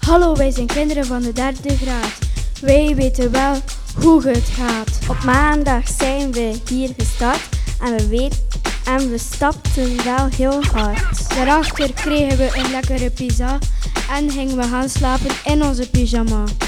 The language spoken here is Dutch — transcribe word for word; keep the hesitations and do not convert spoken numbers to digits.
Hallo, wij zijn kinderen van de derde graad. Wij weten wel hoe het gaat. Op maandag zijn we hier gestart en we, weet, en we stapten wel heel hard. Daarachter kregen we een lekkere pizza en gingen we gaan slapen in onze pyjama.